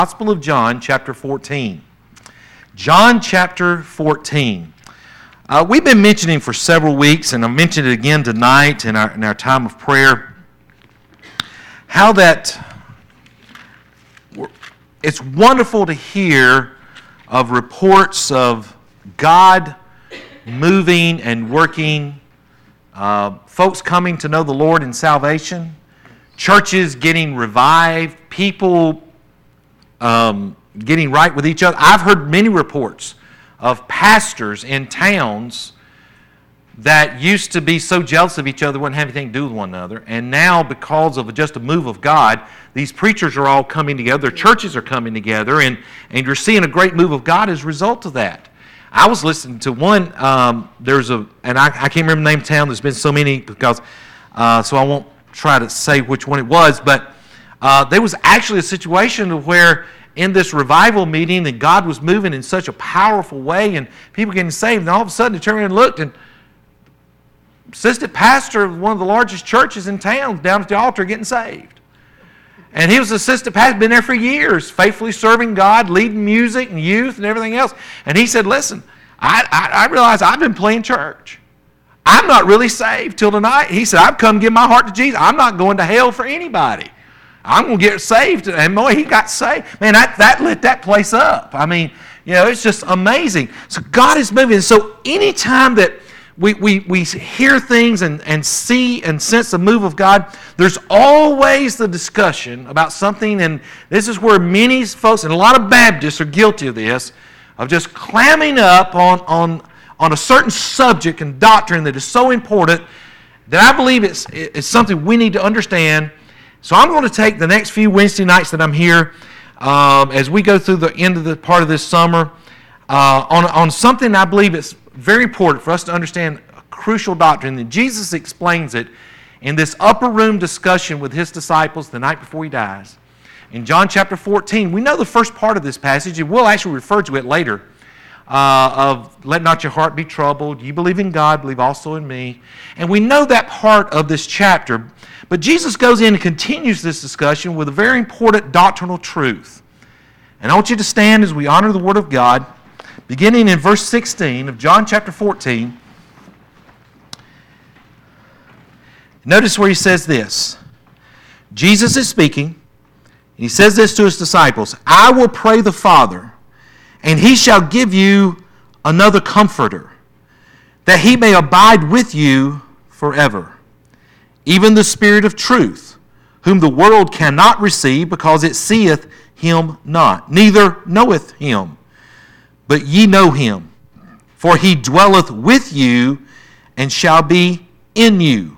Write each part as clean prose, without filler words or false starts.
Gospel of John, chapter 14. John chapter 14. We've been mentioning for several weeks, and I'll mention it again tonight in our time of prayer, how that it's wonderful to hear of reports of God moving and working, folks coming to know the Lord in salvation, churches getting revived, people getting right with each other. I've heard many reports of pastors in towns that used to be so jealous of each other, wouldn't have anything to do with one another, and now because of just a move of God, these preachers are all coming together, churches are coming together, and you're seeing a great move of God as a result of that. I was listening to one, and I can't remember the name of the town, there's been so many, because so I won't try to say which one it was, but there was actually a situation where in this revival meeting that God was moving in such a powerful way and people getting saved, and all of a sudden they turned around and looked, and assistant pastor of one of the largest churches in town down at the altar getting saved. And he was assistant pastor, been there for years, faithfully serving God, leading music and youth and everything else. And he said, listen, I realize I've been playing church. I'm not really saved till tonight. He said, I've come to give my heart to Jesus. I'm not going to hell for anybody. I'm going to get saved. And boy, he got saved. Man, that lit that place up. I mean, it's just amazing. So God is moving. So anytime that we hear things and see and sense the move of God, there's always the discussion about something, and this is where many folks, and a lot of Baptists are guilty of this, of just clamming up on a certain subject and doctrine that is so important that I believe it's something we need to understand. So I'm going to take the next few Wednesday nights that I'm here as we go through the end of the part of this summer on something I believe it's very important for us to understand, a crucial doctrine, and Jesus explains it in this upper room discussion with his disciples the night before he dies. In John chapter 14, we know the first part of this passage, and we'll actually refer to it later, of let not your heart be troubled. You believe in God, believe also in me. And we know that part of this chapter. But Jesus goes in and continues this discussion with a very important doctrinal truth. And I want you to stand as we honor the Word of God, beginning in verse 16 of John chapter 14. Notice where he says this. Jesus is speaking, and he says this to his disciples, I will pray the Father, and he shall give you another comforter, that he may abide with you forever. Even the Spirit of truth, whom the world cannot receive, because it seeth him not, neither knoweth him. But ye know him, for he dwelleth with you, and shall be in you.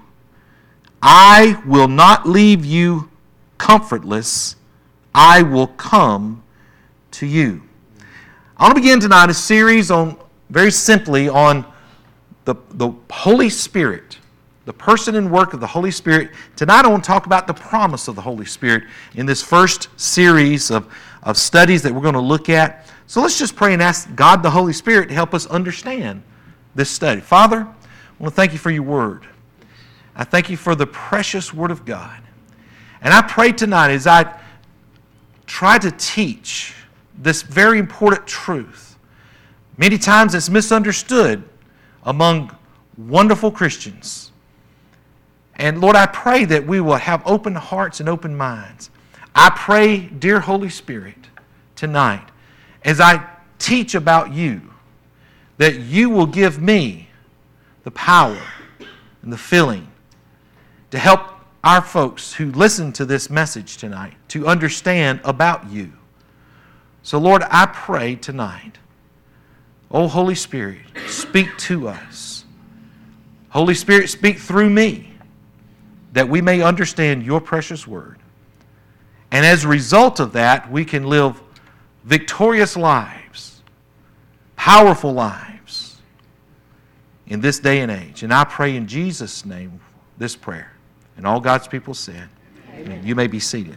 I will not leave you comfortless. I will come to you. I want to begin tonight a series very simply on the Holy Spirit, the person and work of the Holy Spirit. Tonight I want to talk about the promise of the Holy Spirit in this first series of studies that we're going to look at. So let's just pray and ask God the Holy Spirit to help us understand this study. Father, I want to thank you for your word. I thank you for the precious word of God. And I pray tonight as I try to teach this very important truth. Many times it's misunderstood among wonderful Christians. And Lord, I pray that we will have open hearts and open minds. I pray, dear Holy Spirit, tonight, as I teach about you, that you will give me the power and the filling to help our folks who listen to this message tonight to understand about you. So Lord, I pray tonight, oh Holy Spirit, speak to us. Holy Spirit, speak through me, that we may understand your precious word. And as a result of that, we can live victorious lives, powerful lives in this day and age. And I pray in Jesus' name this prayer. And all God's people said, amen. You may be seated.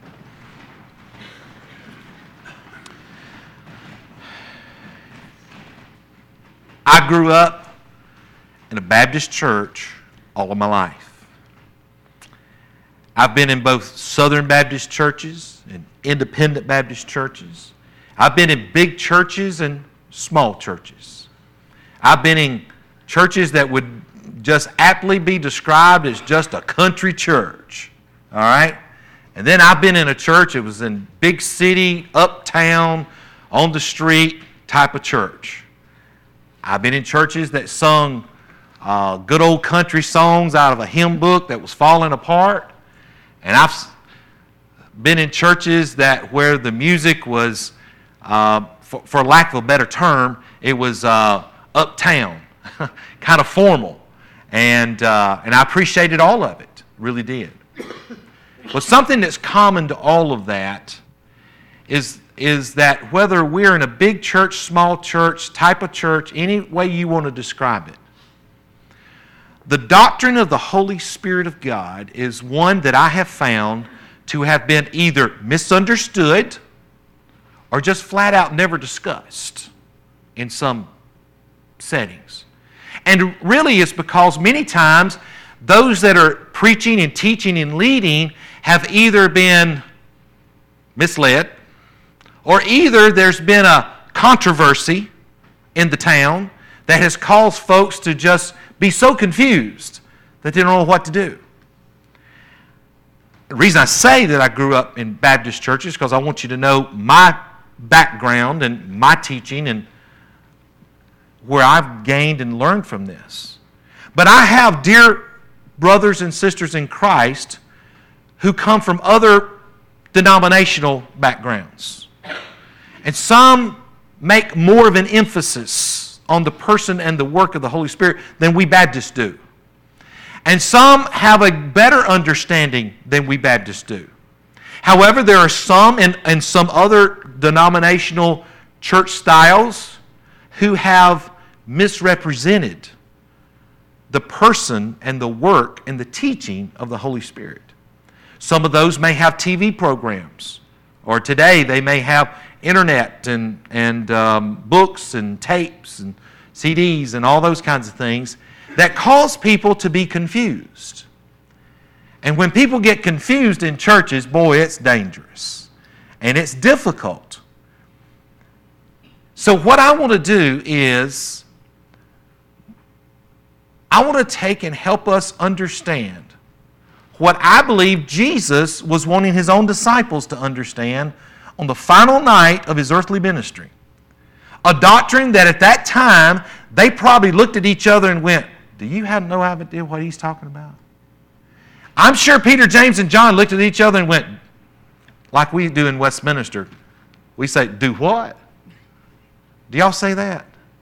I grew up in a Baptist church all of my life. I've been in both Southern Baptist churches and independent Baptist churches. I've been in big churches and small churches. I've been in churches that would just aptly be described as just a country church. All right? And then I've been in a church that was in big city, uptown, on the street type of church. I've been in churches that sung good old country songs out of a hymn book that was falling apart. And I've been in churches where the music was, for lack of a better term, it was uptown, kind of formal. And I appreciated all of it, really did. But something that's common to all of that is that whether we're in a big church, small church, type of church, any way you want to describe it, the doctrine of the Holy Spirit of God is one that I have found to have been either misunderstood or just flat out never discussed in some settings. And really it's because many times those that are preaching and teaching and leading have either been misled, or either there's been a controversy in the town that has caused folks to just be so confused that they don't know what to do. The reason I say that I grew up in Baptist churches is because I want you to know my background and my teaching and where I've gained and learned from this. But I have dear brothers and sisters in Christ who come from other denominational backgrounds. And some make more of an emphasis on the person and the work of the Holy Spirit than we Baptists do. And some have a better understanding than we Baptists do. However, there are some in some other denominational church styles who have misrepresented the person and the work and the teaching of the Holy Spirit. Some of those may have TV programs, or today they may have internet and books and tapes and CDs and all those kinds of things that cause people to be confused. And when people get confused in churches, boy, it's dangerous. And it's difficult. So what I want to do is I want to take and help us understand what I believe Jesus was wanting his own disciples to understand on the final night of his earthly ministry. A doctrine that at that time, they probably looked at each other and went, do you have no idea what he's talking about? I'm sure Peter, James, and John looked at each other and went, like we do in Westminster. We say, do what? Do y'all say that?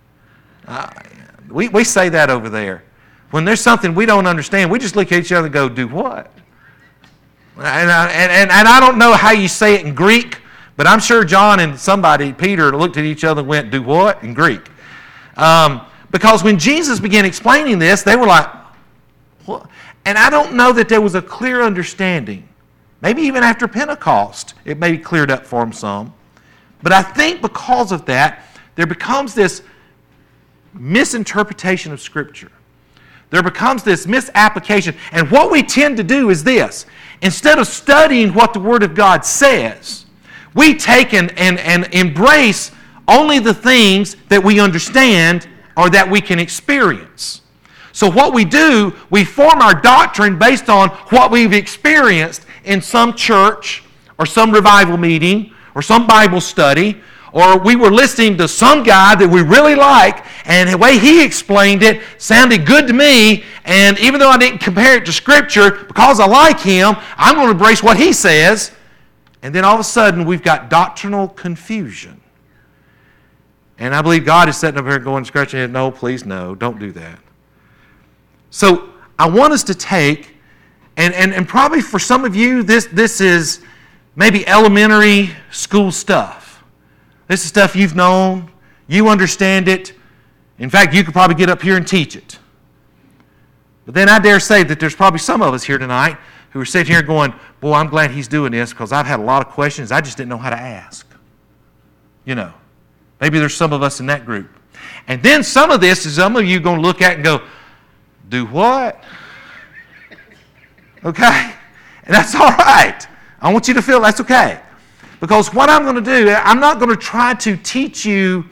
We say that over there. When there's something we don't understand, we just look at each other and go, do what? And I don't know how you say it in Greek, but I'm sure John and Peter, looked at each other and went, do what? In Greek. Because when Jesus began explaining this, they were like, what? And I don't know that there was a clear understanding. Maybe even after Pentecost, it may be cleared up for them some. But I think because of that, there becomes this misinterpretation of Scripture. There becomes this misapplication. And what we tend to do is this. Instead of studying what the Word of God says, we take and embrace only the things that we understand or that we can experience. So what we do, we form our doctrine based on what we've experienced in some church or some revival meeting or some Bible study, or we were listening to some guy that we really like, and the way he explained it sounded good to me, and even though I didn't compare it to Scripture, because I like him, I'm going to embrace what he says. And then all of a sudden, we've got doctrinal confusion. And I believe God is sitting up here going, scratching his head, no, please, no, don't do that. So I want us to take, and probably for some of you, this is maybe elementary school stuff. This is stuff you've known, you understand it. In fact, you could probably get up here and teach it. But then I dare say that there's probably some of us here tonight who are sitting here going, boy, I'm glad he's doing this because I've had a lot of questions. I just didn't know how to ask. You know, maybe there's some of us in that group. And then some of this is some of you going to look at and go, do what? Okay? And that's all right. I want you to feel that's okay. Because what I'm going to do, I'm not going to try to teach you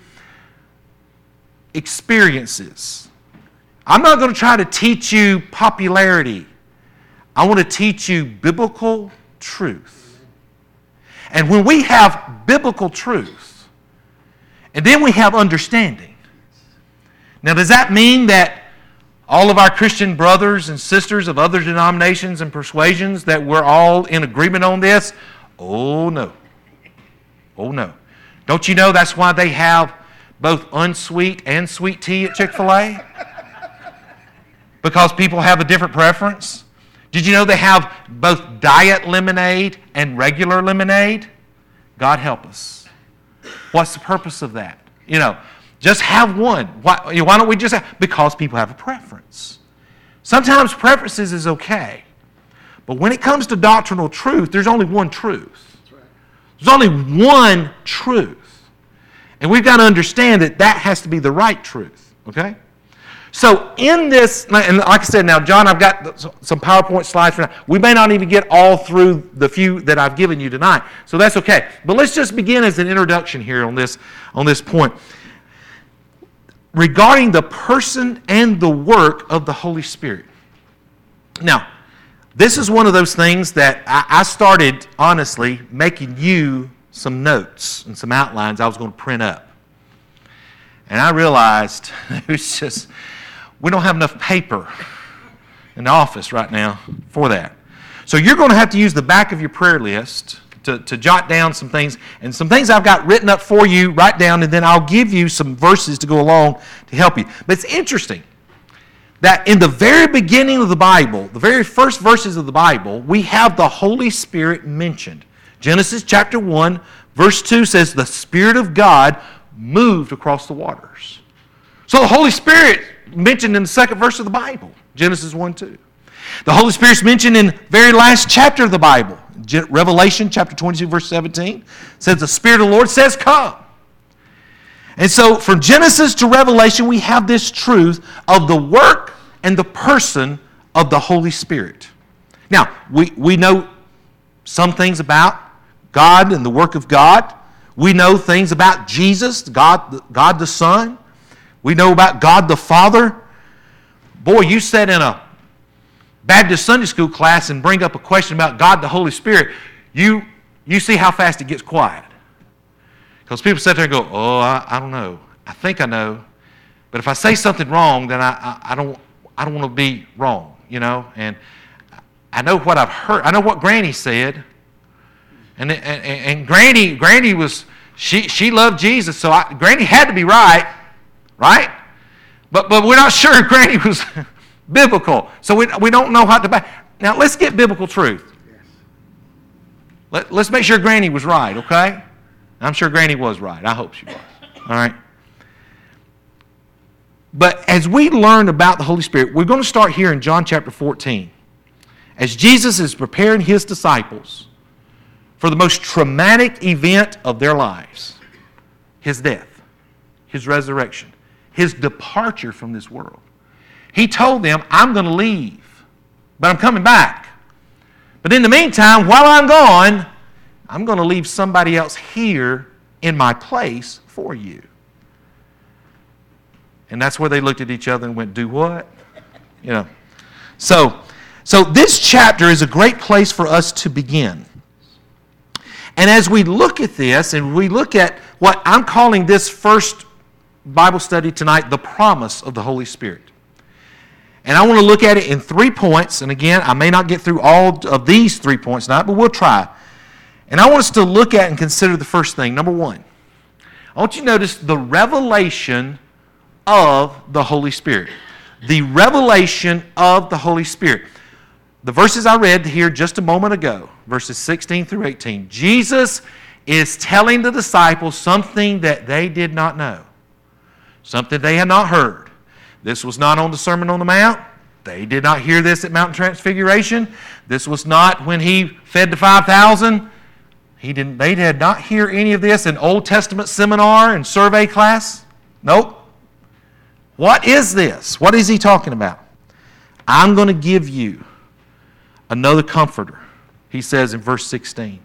experiences. I'm not going to try to teach you popularity. I want to teach you biblical truth. And when we have biblical truth, and then we have understanding. Now, does that mean that all of our Christian brothers and sisters of other denominations and persuasions, that we're all in agreement on this? Oh, no. Oh, no. Don't you know that's why they have both unsweet and sweet tea at Chick-fil-A? Because people have a different preference. Did you know they have both diet lemonade and regular lemonade? God help us. What's the purpose of that? You know, just have one. Why don't we just have? Because people have a preference. Sometimes preferences is okay. But when it comes to doctrinal truth, there's only one truth. That's right. There's only one truth. And we've got to understand that that has to be the right truth. Okay? So in this, and like I said, now, John, I've got some PowerPoint slides for now. We may not even get all through the few that I've given you tonight, so that's okay. But let's just begin as an introduction here on this point. Regarding the person and the work of the Holy Spirit. Now, this is one of those things that I started, honestly, making you some notes and some outlines I was going to print up. And I realized it was just... we don't have enough paper in the office right now for that. So you're going to have to use the back of your prayer list to jot down some things. And some things I've got written up for you, write down, and then I'll give you some verses to go along to help you. But it's interesting that in the very beginning of the Bible, the very first verses of the Bible, we have the Holy Spirit mentioned. Genesis chapter 1, verse 2 says, the Spirit of God moved across the waters. So the Holy Spirit mentioned in the second verse of the Bible, Genesis 1:2. The Holy Spirit's mentioned in the very last chapter of the Bible, Revelation chapter 22, verse 17, says the Spirit of the Lord says, come. And so from Genesis to Revelation, we have this truth of the work and the person of the Holy Spirit. Now, we know some things about God and the work of God. We know things about Jesus, God the Son. We know about God the Father. Boy, you sit in a Baptist Sunday school class and bring up a question about God the Holy Spirit, you see how fast it gets quiet. Because people sit there and go, oh, I don't know. I think I know. But if I say something wrong, then I don't want to be wrong, you know. And I know what I've heard. I know what Granny said. And Granny was, she loved Jesus, so Granny had to be right. Right? But we're not sure Granny was biblical. So we don't know how to back. Now, let's get biblical truth. Let's make sure Granny was right, okay? I'm sure Granny was right. I hope she was. All right? But as we learn about the Holy Spirit, we're going to start here in John chapter 14. As Jesus is preparing his disciples for the most traumatic event of their lives, his death, his resurrection, his departure from this world. He told them, I'm going to leave, but I'm coming back. But in the meantime, while I'm gone, I'm going to leave somebody else here in my place for you. And that's where they looked at each other and went, do what? You know. So this chapter is a great place for us to begin. And as we look at this, and we look at what I'm calling this first Bible study tonight, the promise of the Holy Spirit. And I want to look at it in 3 points. And again, I may not get through all of these 3 points tonight, but we'll try. And I want us to look at and consider the first thing. Number one, I want you to notice the revelation of the Holy Spirit. The revelation of the Holy Spirit. The verses I read here just a moment ago, verses 16 through 18, Jesus is telling the disciples something that they did not know, something they had not heard. This was not on the Sermon on the Mount. They did not hear this at Mount Transfiguration. This was not when he fed the 5,000. They did not hear any of this in Old Testament seminar and survey class. Nope. What is this? What is he talking about? I'm going to give you another comforter, he says in verse 16.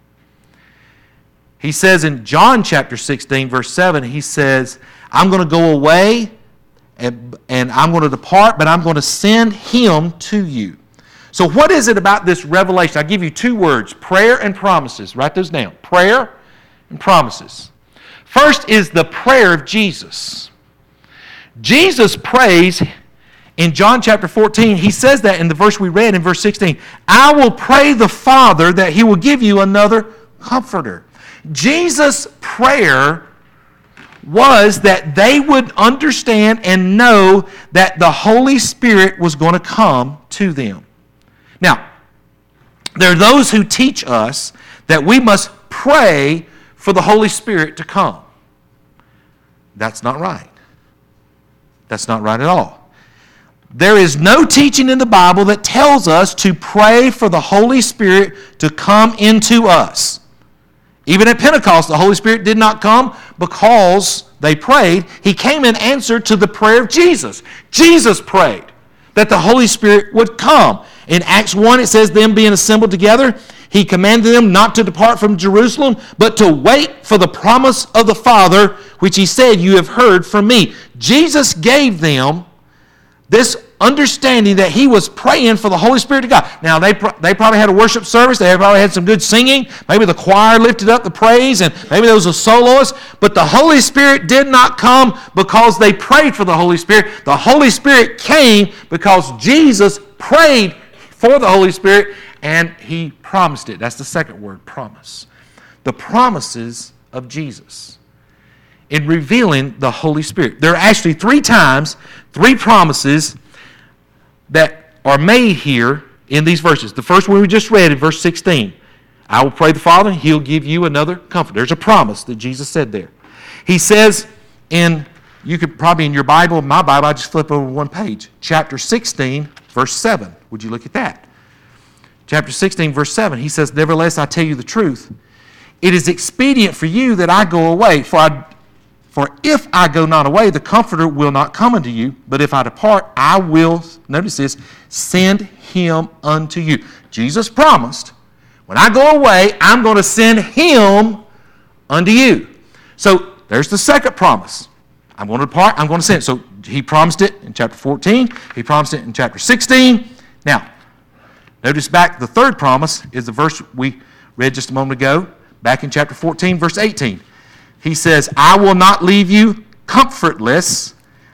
He says in John chapter 16, verse 7, he says, I'm going to go away and I'm going to depart, but I'm going to send him to you. So what is it about this revelation? I'll give you two words, prayer and promises. Write those down. Prayer and promises. First is the prayer of Jesus. Jesus prays in John chapter 14. He says that in the verse we read in verse 16. I will pray the Father that he will give you another comforter. Jesus' prayer was that they would understand and know that the Holy Spirit was going to come to them. Now, there are those who teach us that we must pray for the Holy Spirit to come. That's not right. That's not right at all. There is no teaching in the Bible that tells us to pray for the Holy Spirit to come into us. Even at Pentecost, the Holy Spirit did not come because they prayed. He came in answer to the prayer of Jesus. Jesus prayed that the Holy Spirit would come. In Acts 1, it says, them being assembled together, he commanded them not to depart from Jerusalem, but to wait for the promise of the Father, which he said, you have heard from me. Jesus gave them this understanding that he was praying for the Holy Spirit to God. Now, they probably had a worship service. They probably had some good singing. Maybe the choir lifted up the praise, and maybe there was a soloist. But the Holy Spirit did not come because they prayed for the Holy Spirit. The Holy Spirit came because Jesus prayed for the Holy Spirit, and he promised it. That's the second word, promise. The promises of Jesus in revealing the Holy Spirit. There are actually 3 times, 3 promises that are made here in these verses. The first one we just read in verse 16. I will pray the Father, and he'll give you another comfort. There's a promise that Jesus said there. He says you could probably in your Bible, my Bible, I just flip over one page. Chapter 16, verse 7. Would you look at that? Chapter 16, verse 7. He says, nevertheless, I tell you the truth. It is expedient for you that I go away, for if I go not away, the Comforter will not come unto you. But if I depart, I will, notice this, send him unto you. Jesus promised, when I go away, I'm going to send him unto you. So there's the second promise. I'm going to depart, I'm going to send. So he promised it in chapter 14. He promised it in chapter 16. Now, notice back, the third promise is the verse we read just a moment ago, back in chapter 14, verse 18. He says, I will not leave you comfortless.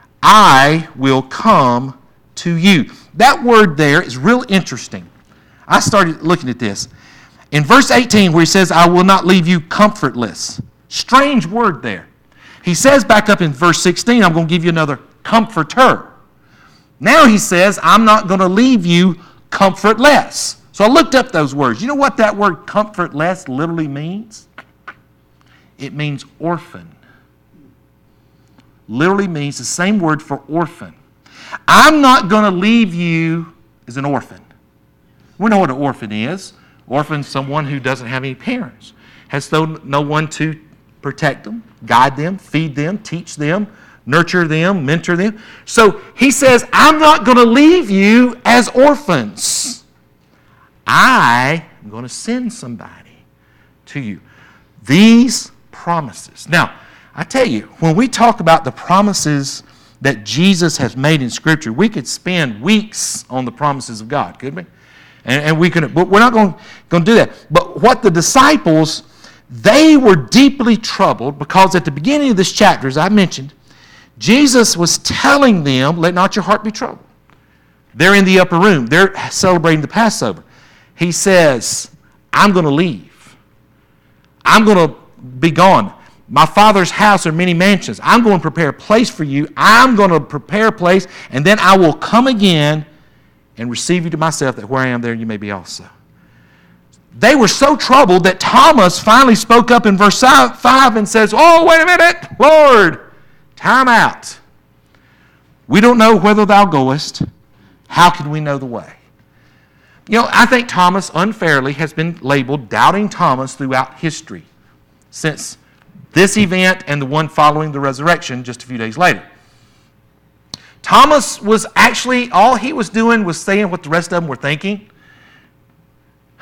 I will come to you. That word there is real interesting. I started looking at this. In verse 18 where he says, I will not leave you comfortless. Strange word there. He says back up in verse 16, I'm going to give you another comforter. Now he says, I'm not going to leave you comfortless. So I looked up those words. You know what that word comfortless literally means? It means orphan. Literally means the same word for orphan. I'm not going to leave you as an orphan. We know what an orphan is. Orphan is someone who doesn't have any parents, has no one to protect them, guide them, feed them, teach them, nurture them, mentor them. So he says, I'm not going to leave you as orphans. I am going to send somebody to you. These promises. Now, I tell you, when we talk about the promises that Jesus has made in Scripture, we could spend weeks on the promises of God, couldn't we? And we could, but we're not going to do that. But what the disciples, they were deeply troubled because at the beginning of this chapter, as I mentioned, Jesus was telling them, let not your heart be troubled. They're in the upper room. They're celebrating the Passover. He says, I'm going to leave. I'm going to be gone. My Father's house are many mansions. I'm going to prepare a place for you. I'm going to prepare a place, and then I will come again and receive you to myself, that where I am, there you may be also. They were so troubled that Thomas finally spoke up in verse 5 and says, oh, wait a minute, Lord, time out. We don't know whither thou goest. How can we know the way? You know, I think Thomas unfairly has been labeled Doubting Thomas throughout history since this event and the one following the resurrection just a few days later. Thomas was actually, all he was doing was saying what the rest of them were thinking.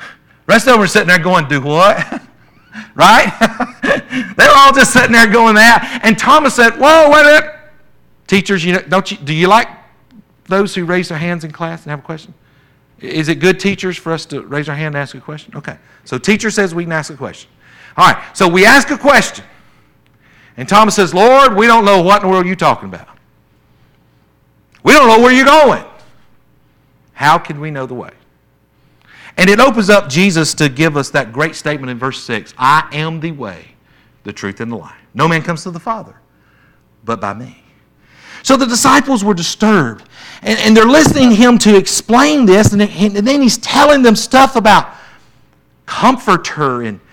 rest of them are sitting there going, do what? Right? They were all just sitting there going that. And Thomas said, whoa, wait a minute. Teachers, do you like those who raise their hands in class and have a question? Is it good, teachers, for us to raise our hand and ask a question? Okay. So teacher says we can ask a question. All right. So we ask a question. And Thomas says, Lord, we don't know what in the world you're talking about. We don't know where you're going. How can we know the way? And it opens up Jesus to give us that great statement in verse 6. I am the way, the truth, and the life. No man comes to the Father but by me. So the disciples were disturbed. And they're listening to him to explain this. And then he's telling them stuff about Comforter and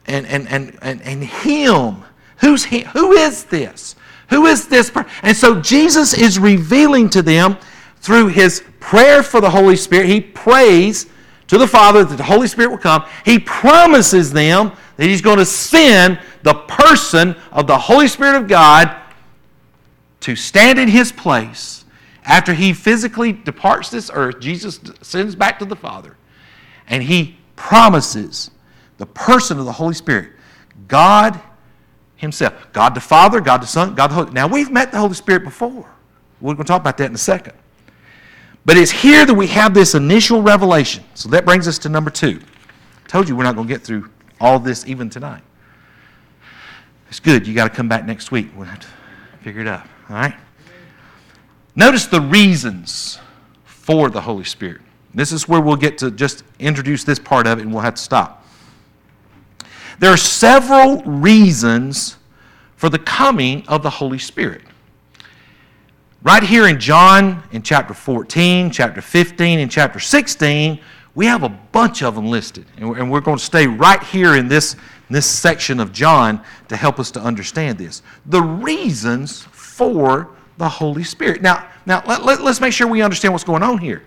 him. Who's he? Who is this? Who is this person? And so Jesus is revealing to them through his prayer for the Holy Spirit. He prays to the Father that the Holy Spirit will come. He promises them that he's going to send the person of the Holy Spirit of God to stand in his place. After he physically departs this earth, Jesus sends back to the Father. And he promises the person of the Holy Spirit, God himself. God the Father, God the Son, God the Holy Spirit. Now, we've met the Holy Spirit before. We're going to talk about that in a second. But it's here that we have this initial revelation. So that brings us to number 2. I told you we're not going to get through all this even tonight. It's good. You got to come back next week. We'll have to figure it out. All right? Notice the reasons for the Holy Spirit. This is where we'll get to just introduce this part of it, and we'll have to stop. There are several reasons for the coming of the Holy Spirit. Right here in John, in chapter 14, chapter 15, and chapter 16, we have a bunch of them listed. And we're going to stay right here in this section of John to help us to understand this. The reasons for the Holy Spirit. Now let's make sure we understand what's going on here.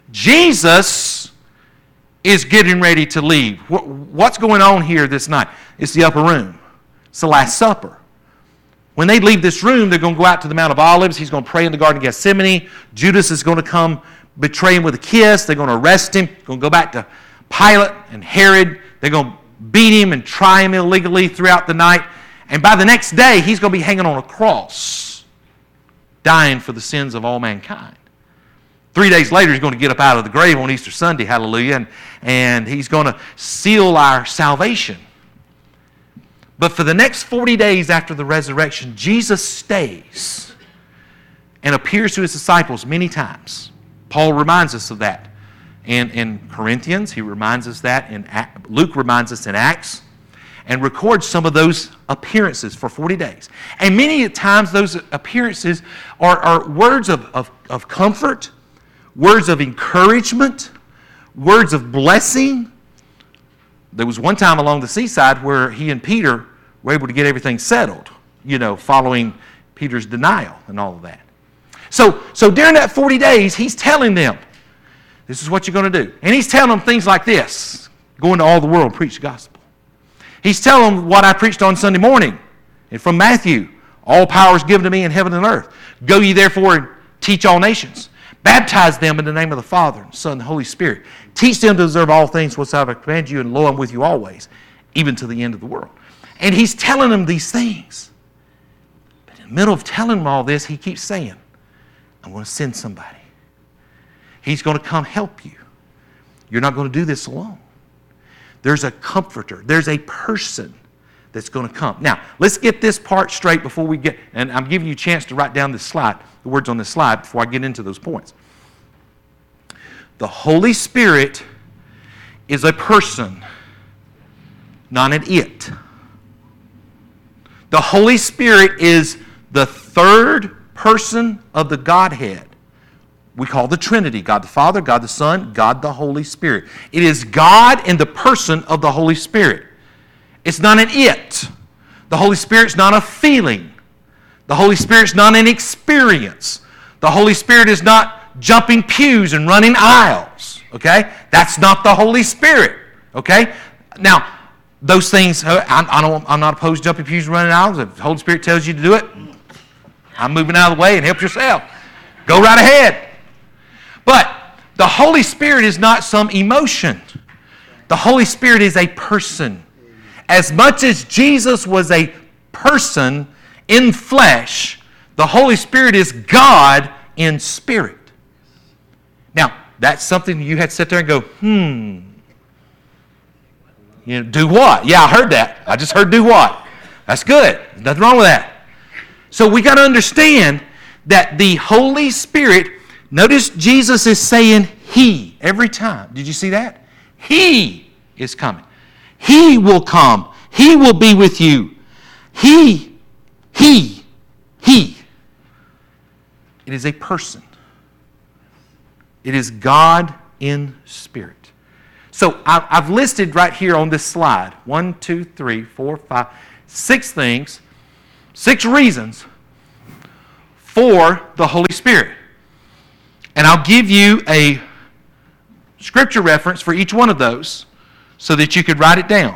Jesus is getting ready to leave. What's going on here this night? It's the upper room. It's the Last Supper. When they leave this room, they're going to go out to the Mount of Olives. He's going to pray in the Garden of Gethsemane. Judas is going to come betray him with a kiss. They're going to arrest him. Going to go back to Pilate and Herod. They're going to beat him and try him illegally throughout the night. And by the next day, he's going to be hanging on a cross, dying for the sins of all mankind. 3 days later, he's going to get up out of the grave on Easter Sunday, hallelujah, and he's going to seal our salvation. But for the next 40 days after the resurrection, Jesus stays and appears to his disciples many times. Paul reminds us of that in Corinthians. He reminds us that Luke reminds us in Acts, and records some of those appearances for 40 days. And many times those appearances are words of comfort, words of encouragement, words of blessing. There was one time along the seaside where he and Peter were able to get everything settled, following Peter's denial and all of that. So during that 40 days, he's telling them, this is what you're going to do. And he's telling them things like this: go into all the world and preach the gospel. He's telling them what I preached on Sunday morning and from Matthew. All power is given to me in heaven and earth. Go ye therefore and teach all nations. Baptize them in the name of the Father, and Son, and Holy Spirit. Teach them to observe all things whatsoever I command you, and lo, I'm with you always, even to the end of the world. And he's telling them these things. But in the middle of telling them all this, he keeps saying, I'm going to send somebody. He's going to come help you. You're not going to do this alone. There's a comforter. There's a person that's going to come. Now, let's get this part straight before we get, and I'm giving you a chance to write down this slide, the words on this slide, before I get into those points. The Holy Spirit is a person, not an it. The Holy Spirit is the third person of the Godhead. We call the Trinity: God the Father, God the Son, God the Holy Spirit. It is God in the person of the Holy Spirit. It's not an it. The Holy Spirit's not a feeling. The Holy Spirit's not an experience. The Holy Spirit is not jumping pews and running aisles. Okay? That's not the Holy Spirit. Okay? Now, those things, I'm not opposed to jumping pews and running aisles. If the Holy Spirit tells you to do it, I'm moving out of the way and help yourself. Go right ahead. But the Holy Spirit is not some emotion. The Holy Spirit is a person. As much as Jesus was a person in flesh, the Holy Spirit is God in spirit. Now, that's something you had to sit there and go, do what? Yeah, I heard that. I just heard do what. That's good. There's nothing wrong with that. So we got to understand that the Holy Spirit, notice Jesus is saying He every time. Did you see that? He is coming. He will come. He will be with you. He. It is a person. It is God in spirit. So I've listed right here on this slide 1, 2, 3, 4, 5, 6 things, 6 reasons for the Holy Spirit. And I'll give you a scripture reference for each one of those so that you could write it down.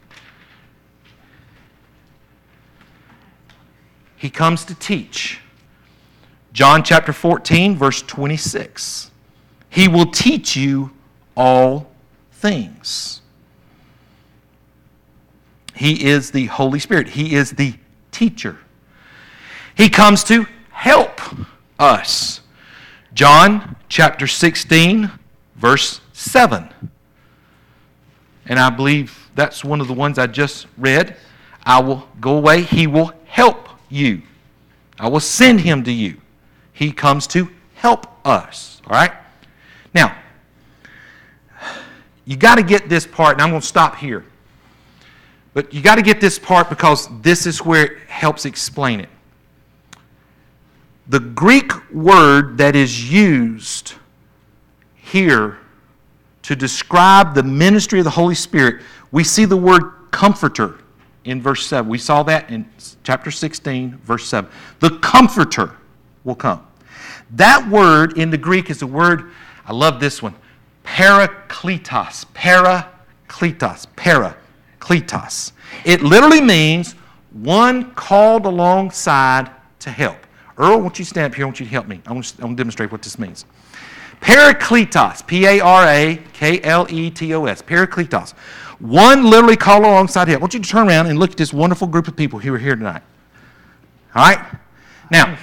He comes to teach. John chapter 14, verse 26. He will teach you all things. He is the Holy Spirit. He is the teacher. He comes to help us. John chapter 16, verse 7. And I believe that's one of the ones I just read. I will go away. He will help you. I will send him to you. He comes to help us. All right? Now, you got to get this part, and I'm going to stop here. But you got to get this part because this is where it helps explain it. The Greek word that is used here to describe the ministry of the Holy Spirit, we see the word comforter in verse 7. We saw that in chapter 16, verse 7. The comforter will come. That word in the Greek is the word, I love this one, parakletos. Parakletos. It literally means one called alongside to help. Earl, I want you to stand up here. I want you to help me. I want to demonstrate what this means. Parakletos. Parakletos. Parakletos. One literally called alongside help. I want you to turn around and look at this wonderful group of people who are here tonight. All right? Now,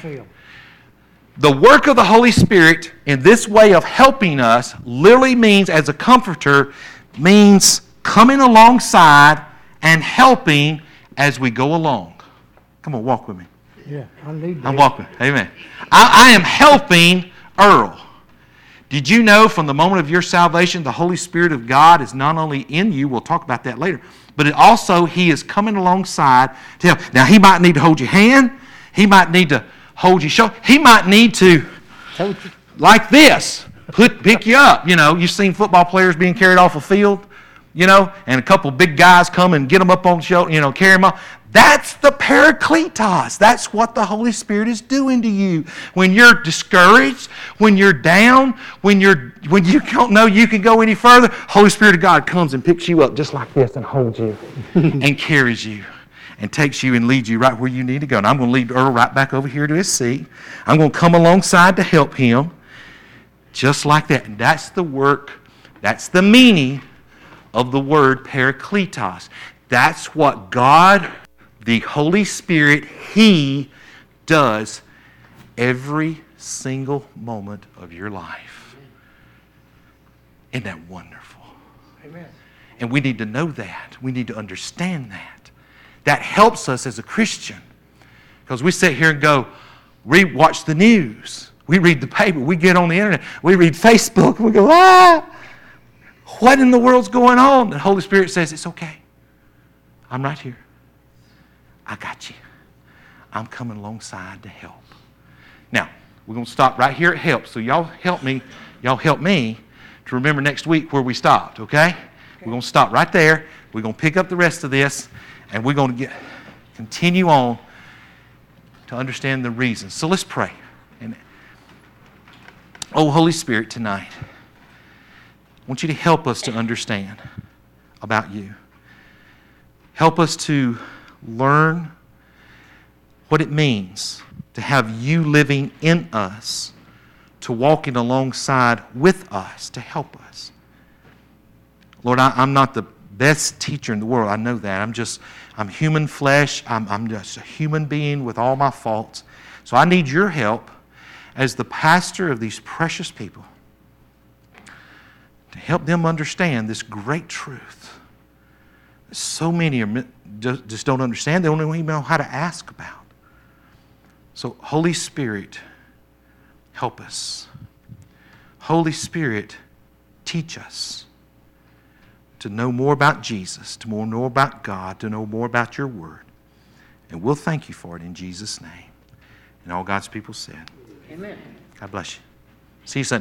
the work of the Holy Spirit in this way of helping us literally means, as a comforter, means coming alongside and helping as we go along. Come on, walk with me. Yeah, I need that. I'm walking. Amen. I am helping Earl. Did you know from the moment of your salvation, the Holy Spirit of God is not only in you, we'll talk about that later, but it also He is coming alongside to help. Now, He might need to hold your hand. He might need to hold your shoulder. He might need to, like this, pick you up. You know, you've seen football players being carried off a field, you know, and a couple big guys come and get them up on the shoulder, you know, carry them off. That's the parakletos. That's what the Holy Spirit is doing to you. When you're discouraged, when you're down, when you don't know you can go any further, Holy Spirit of God comes and picks you up just like this and holds you and carries you and takes you and leads you right where you need to go. And I'm going to lead Earl right back over here to his seat. I'm going to come alongside to help him just like that. And that's the work, that's the meaning of the word parakletos. That's what God, the Holy Spirit, He does every single moment of your life. Isn't that wonderful? Amen. And we need to know that. We need to understand that. That helps us as a Christian. Because we sit here and go, we watch the news. We read the paper. We get on the internet. We read Facebook. And we go, what in the world's going on? The Holy Spirit says, it's okay. I'm right here. I got you. I'm coming alongside to help. Now, we're going to stop right here at help. So y'all help me to remember next week where we stopped, okay? We're going to stop right there. We're going to pick up the rest of this, and we're going to continue on to understand the reasons. So let's pray. And oh, Holy Spirit, tonight, I want you to help us to understand about you. Help us to learn what it means to have you living in us, to walking alongside with us, to help us. Lord, I'm not the best teacher in the world. I know that. I'm human flesh. I'm just a human being with all my faults. So I need your help as the pastor of these precious people to help them understand this great truth. So many just don't understand. They don't even know how to ask about. So Holy Spirit, help us. Holy Spirit, teach us to know more about Jesus, to know more about God, to know more about your word. And we'll thank you for it in Jesus' name. And all God's people said. Amen. God bless you. See you Sunday.